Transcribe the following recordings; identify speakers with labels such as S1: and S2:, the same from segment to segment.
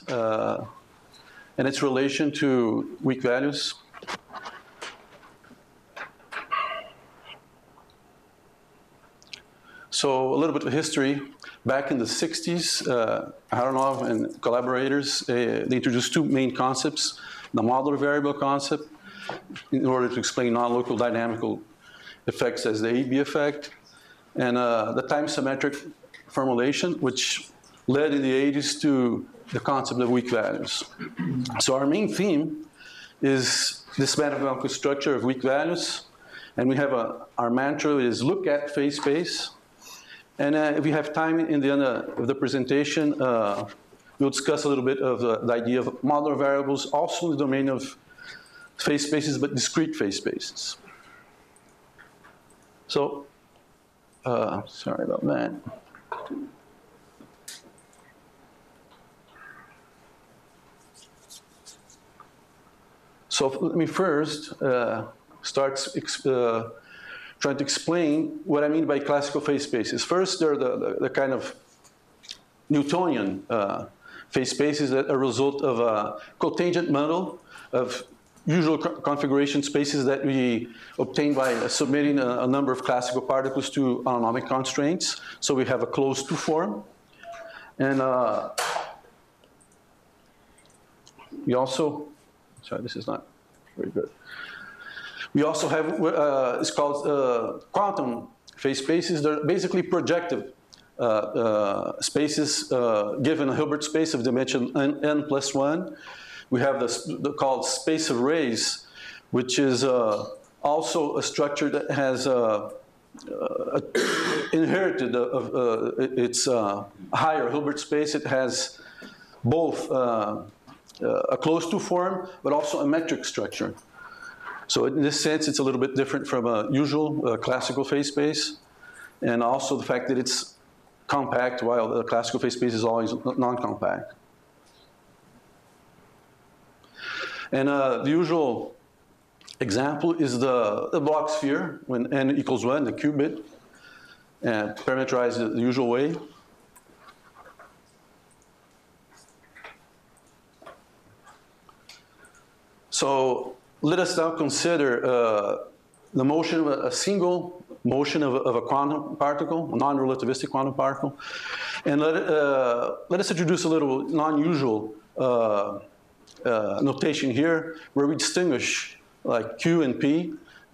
S1: and its relation to weak values. So a little bit of history. Back in the 60s, Aharonov and collaborators, they introduced two main concepts: the modular variable concept, in order to explain non-local dynamical effects as the AB effect, and the time-symmetric formulation, which led in the 80s to the concept of weak values. So our main theme is this mathematical structure of weak values, and we have our mantra is look at phase space. And if we have time in the end of the presentation, we'll discuss a little bit of the idea of modular variables, also in the domain of phase spaces, but discrete phase spaces. So, sorry about that. So let me first start trying to explain what I mean by classical phase spaces. First, they're the kind of Newtonian phase spaces that are a result of a cotangent model of usual configuration spaces that we obtain by submitting a number of classical particles to autonomic constraints. So we have a closed-to form. And we also, sorry, this is not very good. We also have, it's called quantum phase spaces. They're basically projective spaces given a Hilbert space of dimension n+1. We have the called space of rays, which is also a structure that has inherited its higher Hilbert space. It has both a closed-to form, but also a metric structure. So in this sense, it's a little bit different from a usual classical phase space, and also the fact that it's compact, while the classical phase space is always non-compact. And the usual example is the Bloch sphere when n equals 1, the qubit, and parameterized the usual way. So let us now consider the motion of a single motion of a quantum particle, a non-relativistic quantum particle. And let us introduce a little non-usual notation here, where we distinguish like Q and P,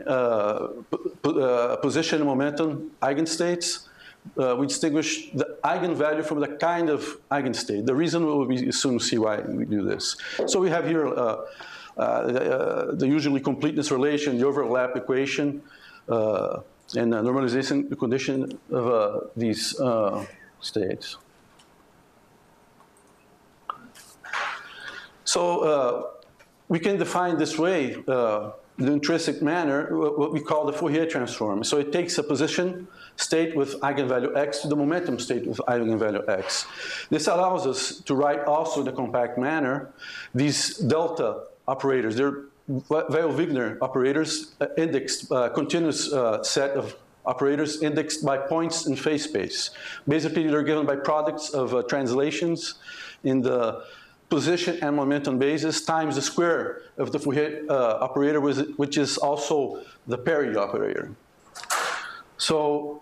S1: position and momentum eigenstates. We distinguish the eigenvalue from the kind of eigenstate. The reason will be soon see why we do this. So we have here the usually completeness relation, the overlap equation, and the normalization condition of these states. So we can define this way, in an intrinsic manner, what we call the Fourier transform. So it takes a position state with eigenvalue x to the momentum state with eigenvalue x. This allows us to write also in a compact manner these delta operators. They're Weyl-Wigner operators, indexed, continuous set of operators indexed by points in phase space. Basically, they're given by products of translations in the position and momentum basis times the square of the Fourier operator, which is also the Perry operator. So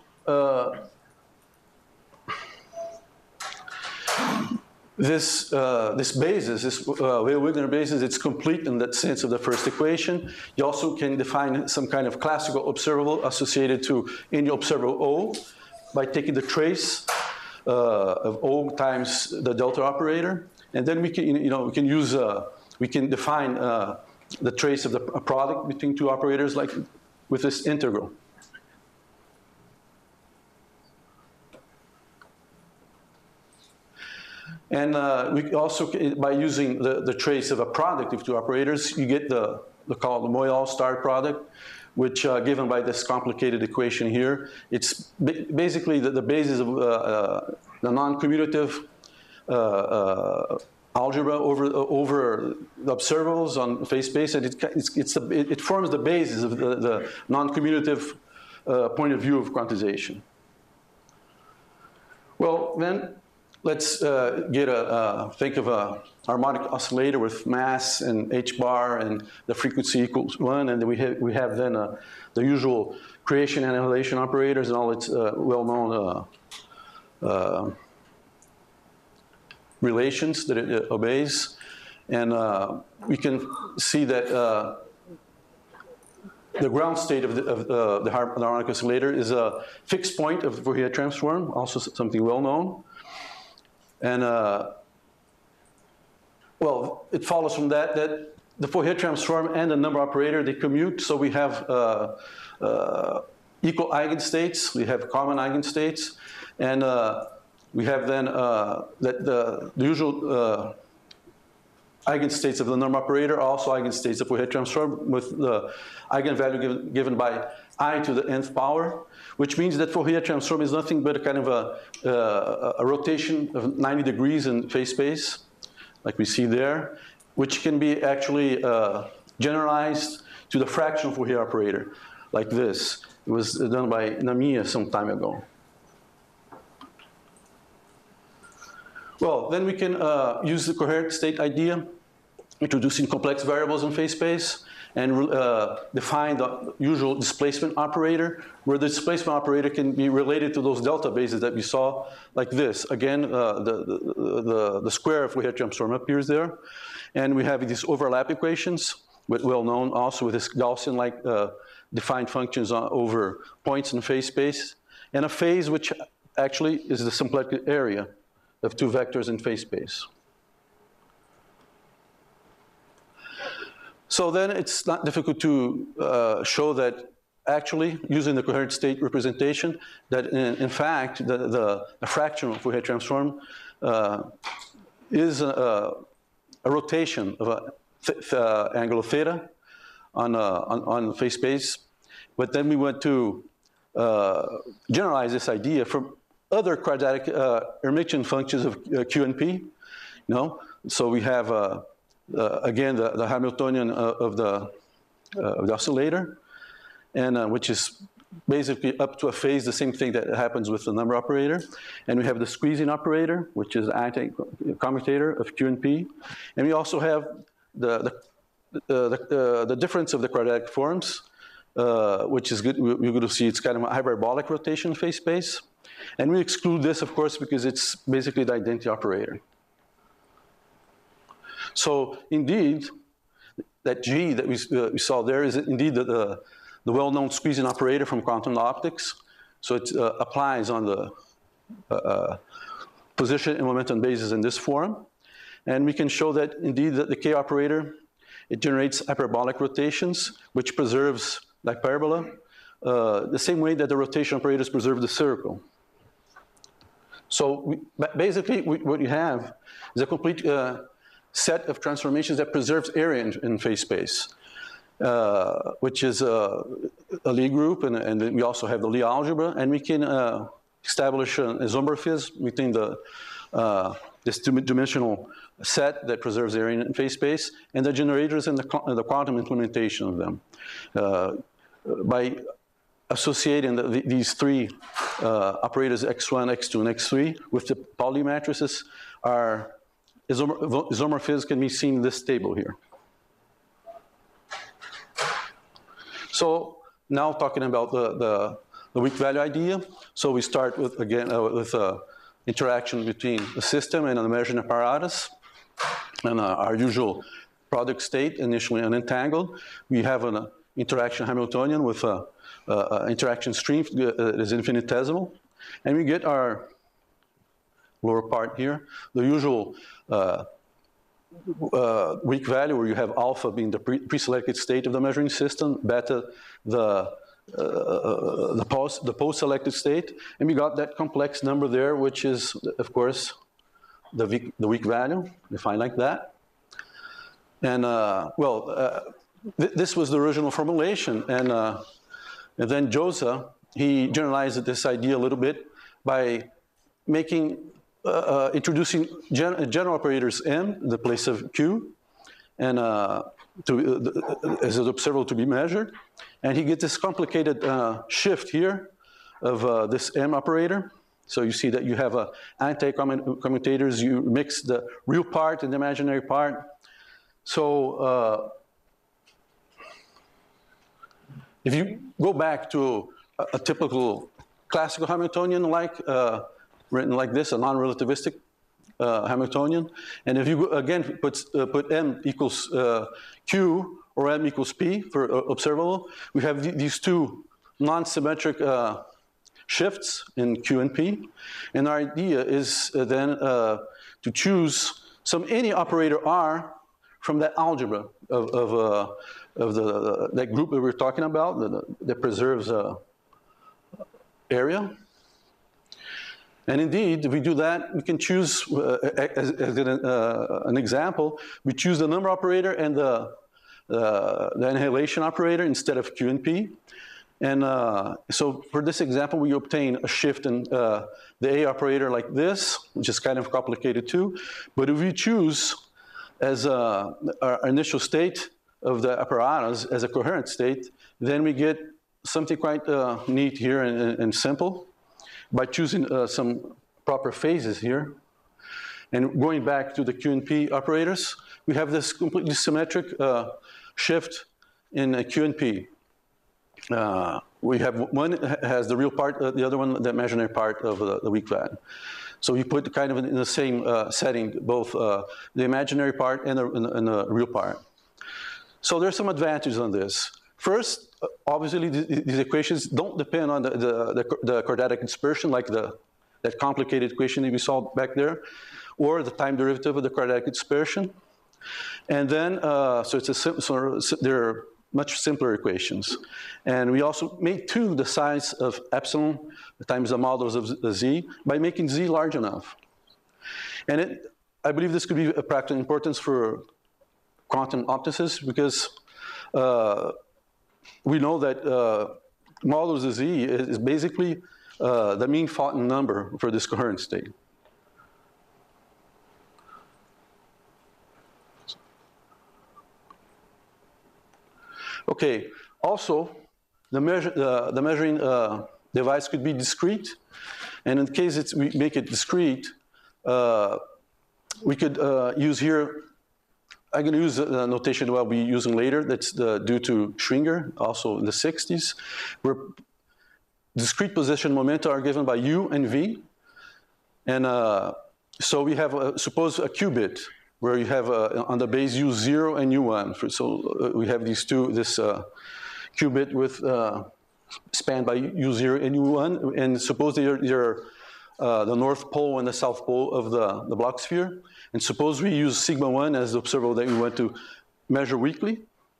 S1: this basis, this Weyl-Wigner basis, it's complete in that sense of the first equation. You also can define some kind of classical observable associated to any observable O by taking the trace of O times the delta operator. And then we can, we can use, we can define the trace of the product between two operators, like with this integral. And we also, by using the trace of a product of two operators, you get the called the Moyal star product, which given by this complicated equation here, it's basically the basis of the non-commutative algebra over the observables on phase space, and it forms the basis of the non-commutative point of view of quantization. Well, then let's think of a harmonic oscillator with mass and h bar and the frequency equals 1, and then we have then the usual creation and annihilation operators and all its well-known relations that it obeys. And we can see that the ground state of the harmonic oscillator is a fixed point of the Fourier transform, also something well-known. And well, it follows from that the Fourier transform and the number operator, they commute, so we have equal eigenstates, we have common eigenstates, and we have then the usual eigenstates of the norm operator, also eigenstates of Fourier transform with the eigenvalue given by I to the nth power, which means that Fourier transform is nothing but a kind of a rotation of 90 degrees in phase space, like we see there, which can be actually generalized to the fractional Fourier operator, like this. It was done by Namiya some time ago. Well, then we can use the coherent state idea, introducing complex variables in phase space, and define the usual displacement operator, where the displacement operator can be related to those delta bases that we saw, like this. Again, the square of Fourier transform appears there. And we have these overlap equations, well known also with this Gaussian-like defined functions over points in phase space, and a phase which actually is the symplectic area of two vectors in phase space. So then it's not difficult to show that actually, using the coherent state representation, that in fact, the fractional Fourier transform is a rotation of an angle of theta on phase space. But then we want to generalize this idea from other quadratic Hermitian functions of Q and P. You know? So we have, again, the Hamiltonian of the oscillator, and which is basically up to a phase, the same thing that happens with the number operator. And we have the squeezing operator, which is anti-commutator of Q and P. And we also have the difference of the quadratic forms, which is good. We're going to see it's kind of a hyperbolic rotation phase space. And we exclude this, of course, because it's basically the identity operator. So indeed, that G that we saw there is indeed the well-known squeezing operator from quantum optics. So it applies on the position and momentum basis in this form. And we can show that indeed that the K operator, it generates hyperbolic rotations, which preserves the hyperbola, the same way that the rotation operators preserve the circle. So basically what you have is a complete set of transformations that preserves area in phase space, which is a Lie group, and then we also have the Lie algebra, and we can establish an isomorphism between this two-dimensional set that preserves area in phase space and the generators and the quantum implementation of them. By associating these three operators x1, x2, and x3 with the Pauli matrices, our isomorphism can be seen in this table here. So now talking about the weak value idea. So we start with, again, with interaction between the system and the measuring apparatus, and our usual product state, initially unentangled. We have an interaction Hamiltonian with interaction stream that is infinitesimal. And we get our lower part here, the usual weak value where you have alpha being the pre-selected state of the measuring system, beta the post-selected state, and we got that complex number there, which is, of course, the weak value, defined like that. And this was the original formulation, and then Josa, he generalized this idea a little bit by making introducing general operators M in the place of Q, and as an observable to be measured. And he gets this complicated shift here of this M operator. So you see that you have anti-commutators, you mix the real part and the imaginary part. So if you go back to a typical classical Hamiltonian, written like this, a non-relativistic Hamiltonian, and if you again put m equals q or m equals p for observable, we have these two non-symmetric shifts in q and p, and our idea is then to choose any operator r from that algebra of that group that we're talking about that preserves area. And indeed, if we do that, we can choose, as an example, we choose the number operator and the annihilation operator instead of Q and P. And so for this example, we obtain a shift in the A operator like this, which is kind of complicated too. But if we choose as our initial state of the apparatus as a coherent state, then we get something quite neat here and simple by choosing some proper phases here. And going back to the Q and P operators, we have this completely symmetric shift in Q and P. We have one has the real part, the other one the imaginary part of the weak value. So we put kind of in the same setting both the imaginary part and the real part. So there's some advantages on this. First, obviously, these equations don't depend on the quadratic dispersion, like that complicated equation that we saw back there, or the time derivative of the quadratic dispersion. And then, so they're much simpler equations. And we also made two the size of epsilon times the modulus of the z by making z large enough. And I believe this could be of practical importance for quantum opticists because we know that modulus of z is basically the mean Fulton number for this coherent state. Okay, also, the measuring device could be discrete, and in case we make it discrete, we could use here, I'm going to use the notation we'll be using later, that's due to Schwinger, also in the 60s, where discrete position momenta are given by u and v, and so we have, suppose a qubit, where you have on the base u0 and u1. So we have these two, this qubit with spanned by u0 and u1, and suppose they're the north pole and the south pole of the Bloch sphere. And suppose we use sigma 1 as the observable that we want to measure weakly.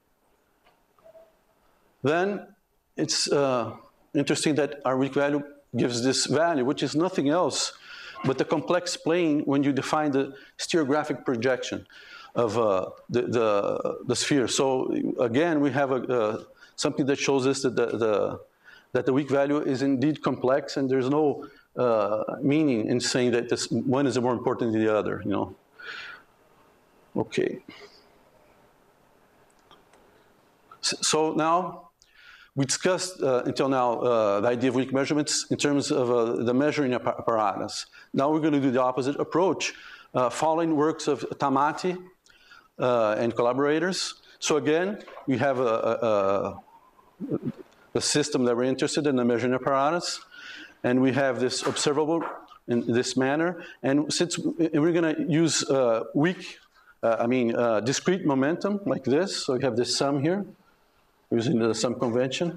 S1: Then it's interesting that our weak value gives this value, which is nothing else but the complex plane when you define the stereographic projection of the sphere. So again, we have something that shows us that the weak value is indeed complex, and there's no meaning in saying that this one is more important than the other, you know. Okay. So now, we discussed until now the idea of weak measurements in terms of the measuring apparatus. Now we're going to do the opposite approach, following works of Tamati and collaborators. So again, we have the system that we're interested in, the measuring apparatus, and we have this observable in this manner. And since we're going to use discrete momentum like this, so we have this sum here, using the sum convention.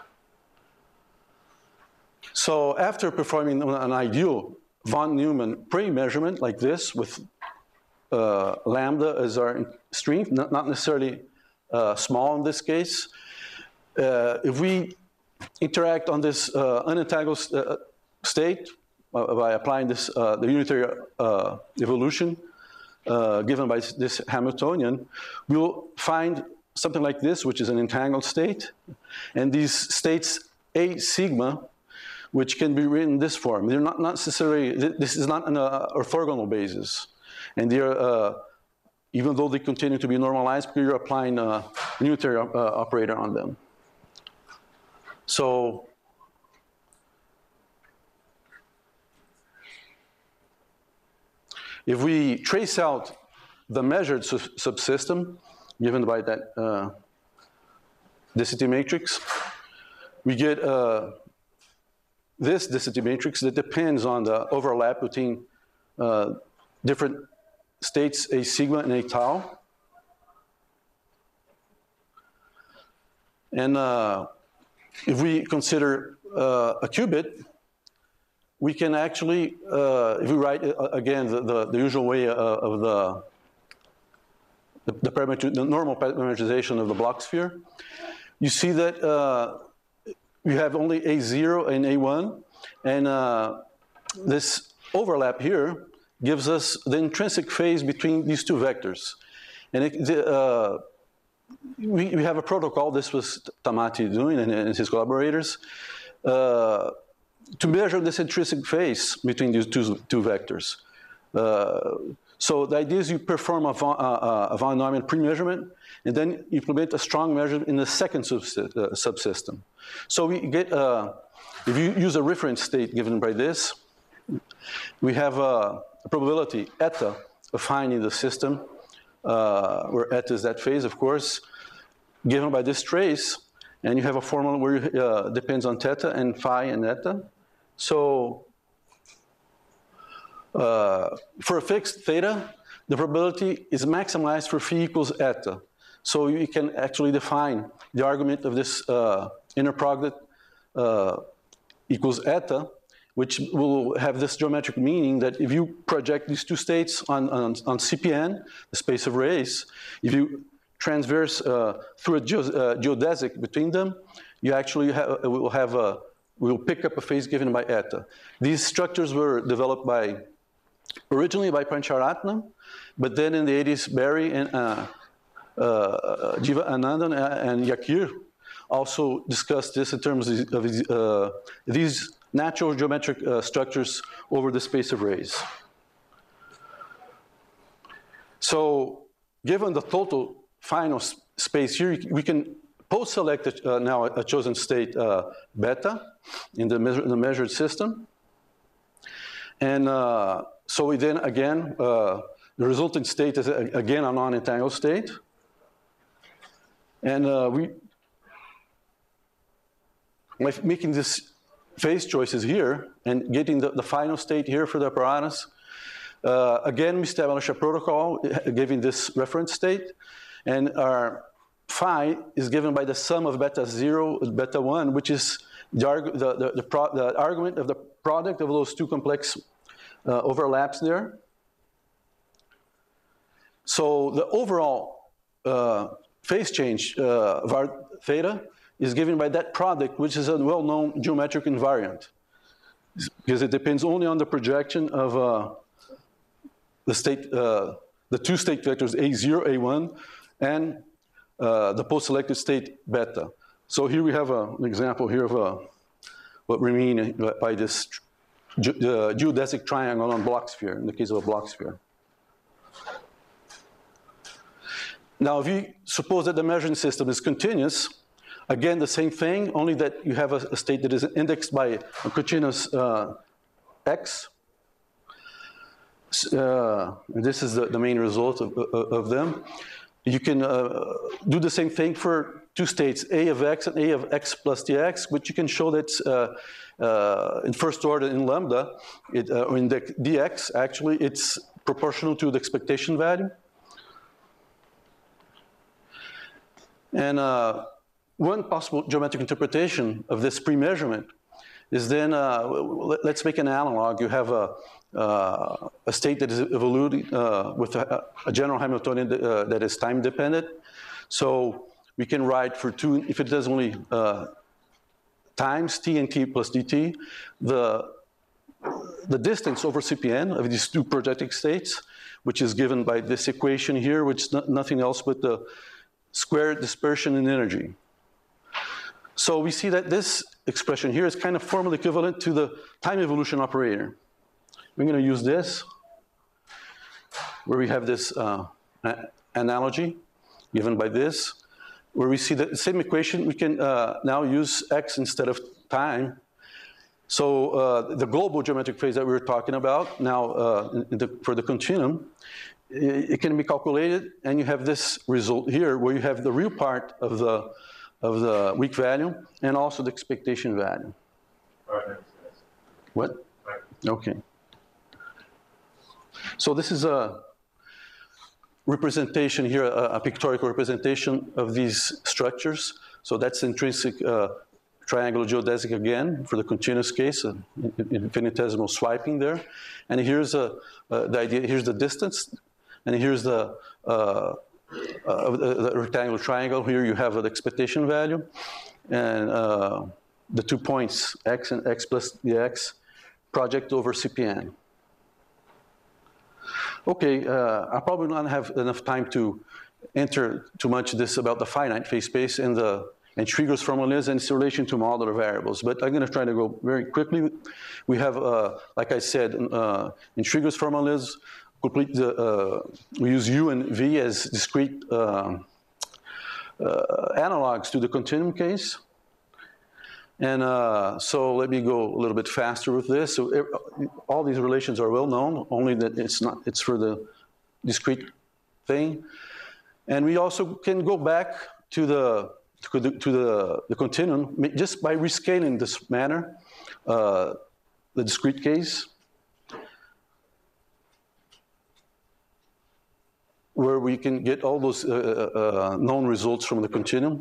S1: So after performing an ideal von Neumann pre-measurement like this with lambda as our strength, not necessarily small in this case, if we interact on this unentangled state by applying this the unitary evolution given by this Hamiltonian, we'll find something like this, which is an entangled state, and these states A sigma, which can be written in this form. They're not necessarily, this is not an orthogonal basis, and they're, even though they continue to be normalized, because you're applying a unitary operator on them. So If we trace out the measured subsystem given by that density matrix, we get this density matrix that depends on the overlap between different states, A sigma and A tau. And if we consider a qubit, we can actually, if we write again the usual way of the normal parameterization of the Bloch sphere, you see that you have only A0 and A1, and this overlap here gives us the intrinsic phase between these two vectors. And we have a protocol, this was Tamati doing and his collaborators, to measure this intrinsic phase between these two vectors. So the idea is you perform a von Neumann pre-measurement, and then you implement a strong measurement in the second subsystem. So we get, if you use a reference state given by this, we have a probability eta of finding the system, where eta is that phase, of course, given by this trace, and you have a formula where it depends on theta and phi and eta. So for a fixed theta, the probability is maximized for phi equals eta. So you can actually define the argument of this inner product equals eta, which will have this geometric meaning that if you project these two states on CPN, the space of rays, if you transverse through a geodesic between them, you actually will pick up a phase given by eta. These structures were developed originally by Pancharatnam, but then in the 80s, Barry and Jiva Anandan and Yakir also discussed this in terms of these natural geometric structures over the space of rays. So given the total final space here, we can post-select now a chosen state beta in the measured system. And so we then, again, the resulting state is, again, a non-entangled state. And making these phase choices here and getting the final state here for the apparatus, again, we establish a protocol giving this reference state. And our phi is given by the sum of beta 0 and beta 1, which is the argument of the product of those two complex overlaps there. So the overall phase change of our theta is given by that product, which is a well-known geometric invariant, because it depends only on the projection of the two state vectors A0, A1, and the post-selected state beta. So here we have an example here of what we mean by this geodesic triangle on Bloch sphere, in the case of a Bloch sphere. Now, if you suppose that the measuring system is continuous, again, the same thing, only that you have a state that is indexed by a continuous x. This is the main result of them. You can do the same thing for two states, A of x and A of x plus dx, which you can show that in first order in lambda, or in the dx, actually, it's proportional to the expectation value. And one possible geometric interpretation of this pre-measurement is then, let's make an analog. You have a state that is evolving with a general Hamiltonian that is time dependent. So we can write for two, if it does only times t and t plus dt, the distance over CPN of these two projecting states, which is given by this equation here, which is nothing else but the squared dispersion in energy. So we see that this expression here is kind of formally equivalent to the time evolution operator. We're going to use this, where we have this analogy given by this, where we see the same equation. We can now use x instead of time, So the global geometric phase that we were talking about, now for the continuum, it can be calculated, and you have this result here where you have the real part of the weak value and also the expectation value. What? Okay. So this is a representation here, a pictorial representation of these structures. So that's intrinsic triangular geodesic again for the continuous case, infinitesimal swiping there. And here's the idea, here's the distance, and here's the rectangular triangle. Here you have the expectation value, and the 2 points, x and x plus dx, project over CPN. Okay, I probably don't have enough time to enter too much this about the finite phase space and Schwieger's formulas and its relation to modular variables, but I'm going to try to go very quickly. We have, like I said, in Schwieger's formulas, we use U and V as discrete analogs to the continuum case. And so let me go a little bit faster with this. So all these relations are well known, only that it's for the discrete thing. And we also can go back to the continuum just by rescaling this manner, the discrete case, where we can get all those known results from the continuum.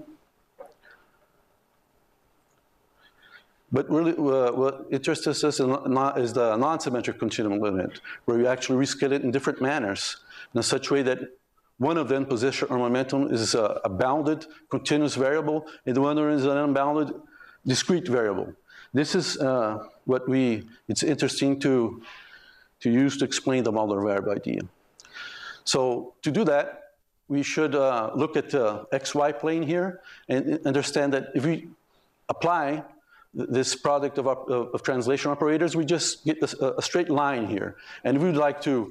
S1: But really, what interests us is the non-symmetric continuum limit, where we actually rescale it in different manners, in such a way that one of them, position or momentum, is a bounded continuous variable, and the other is an unbounded discrete variable. This is it's interesting to use to explain the modular variable idea. So to do that, we should look at the xy plane here and understand that if we apply this product of translation operators, we just get a straight line here. And if we'd like to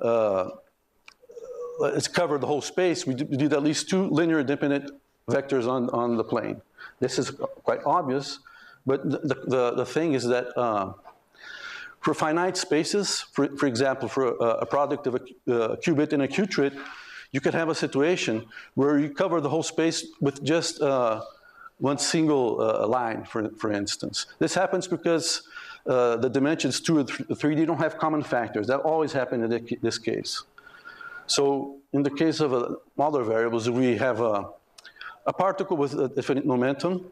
S1: let's cover the whole space, we did at least 2 linear dependent vectors on the plane. This is quite obvious, but the thing is that for finite spaces, for example, for a product of a qubit and a qubit, you could have a situation where you cover the whole space with just one single line, for instance. This happens because the dimensions 2 and 3D don't have common factors. That always happened in this case. So in the case of modular variables, we have a particle with a definite momentum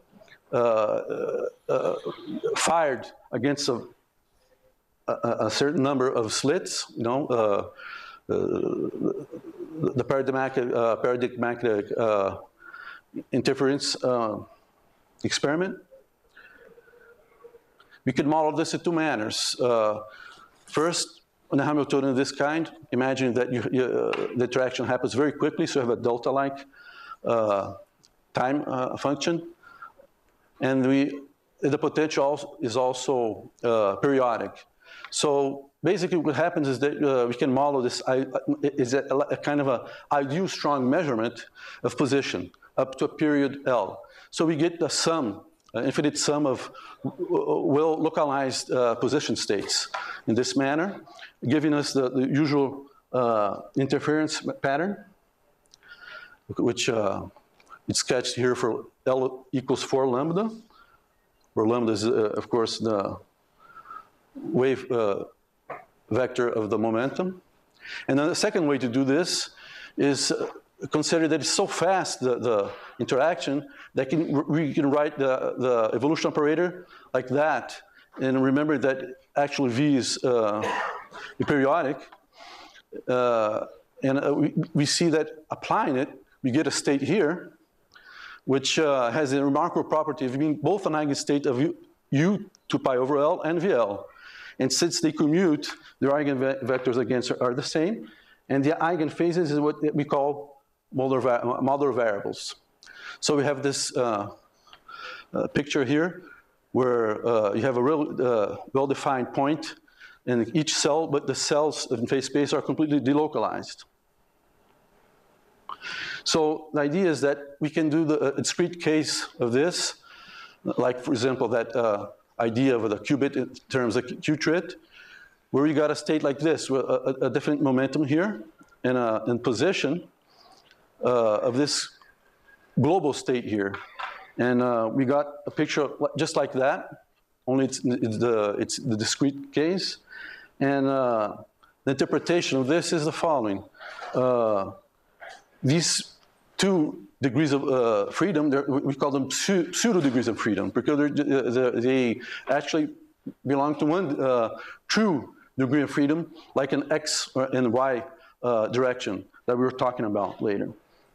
S1: fired against a certain number of slits, the paradigmatic interference experiment. We could model this in 2 manners. First, on a Hamiltonian of this kind, imagine that the interaction happens very quickly, so you have a delta-like time function. And the potential is also periodic. So basically what happens is that we can model this is a kind of an ideal strong measurement of position up to a period L. So we get the sum, infinite sum of well-localized position states in this manner, giving us the usual interference pattern, which is sketched here for L equals 4 lambda, where lambda is, of course, the wave vector of the momentum. And then the second way to do this is consider that it's so fast, the interaction, that we can write the evolution operator like that. And remember that actually V is periodic. We see that applying it, we get a state here, which has a remarkable property of being both an eigenstate of U 2 pi over L and VL. And since they commute, their eigenvectors against are the same. And the eigenphases is what we call modular variables. So we have this picture here where you have a real well-defined point in each cell, but the cells in phase space are completely delocalized. So the idea is that we can do a discrete case of this, like, for example, that idea of the qubit in terms of qubit, where you got a state like this, with a definite momentum here, and in position of this global state here. And we got a picture just like that, only it's the discrete case. And the interpretation of this is the following. These 2 degrees of freedom, we call them pseudo degrees of freedom, because they actually belong to one true degree of freedom, like an X and Y direction that we were talking about later.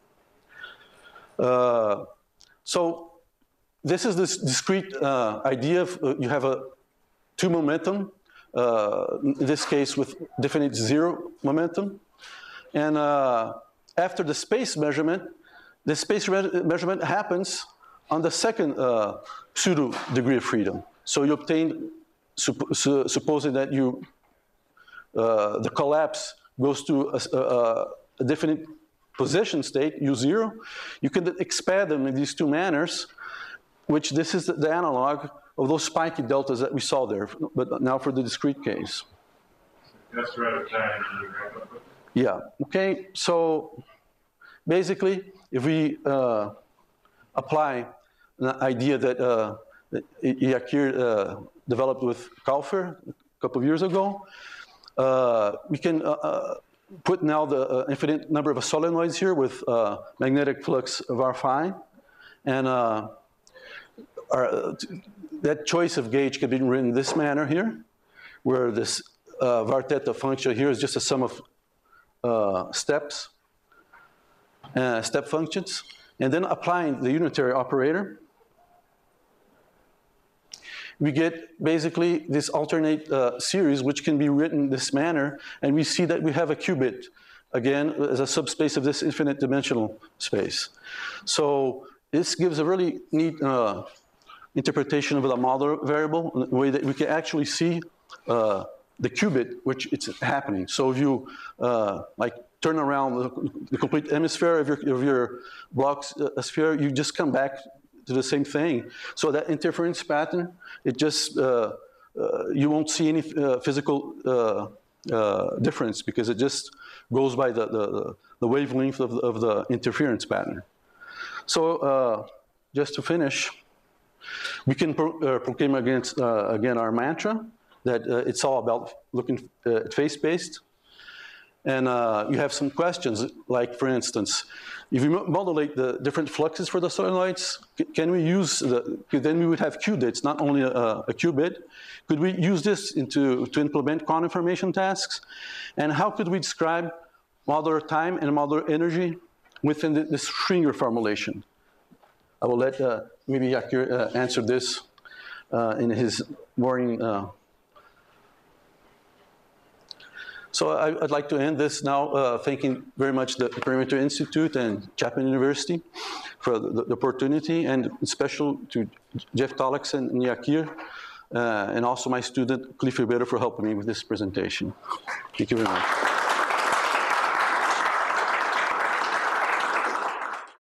S1: So this is this discrete idea of you have a 2 momentum, in this case with definite 0 momentum. And after the space measurement, the space measurement happens on the second pseudo degree of freedom. So you obtain, supposing that the collapse goes to a definite position state, U0, you can expand them in these 2 manners, which this is the analog of those spiky deltas that we saw there, but now for the discrete case.
S2: That's right of time.
S1: Yeah, okay, so basically, if we apply an idea that Yakir developed with Kaufer a couple of years ago, we can put now the infinite number of solenoids here with magnetic flux of R phi, and that choice of gauge can be written in this manner here, where this var theta function here is just a sum of steps, step functions, and then applying the unitary operator, we get basically this alternate series, which can be written in this manner, and we see that we have a qubit, again, as a subspace of this infinite dimensional space. So this gives a really neat interpretation of the Mauldin variable in a way that we can actually see the qubit, which it's happening. So if you like turn around the complete hemisphere of your block sphere, you just come back to the same thing. So that interference pattern, it just, you won't see any physical difference, because it just goes by the wavelength of the interference pattern. So just to finish, we can proclaim against, again, our mantra, that it's all about looking at phase-based. And you have some questions, like, for instance, if we modulate the different fluxes for the solenoids, can we use then we would have qubits, not only a qubit. Could we use this to implement quantum information tasks? And how could we describe modular time and modular energy within this Schringer formulation? I will let maybe Yakir answer this in his boring. So I'd like to end this now thanking very much the Perimeter Institute and Chapman University for the opportunity, and special to Jeff Tolleks and Yakir, and also my student Cliff Ribeiro for helping me with this presentation. Thank you very much.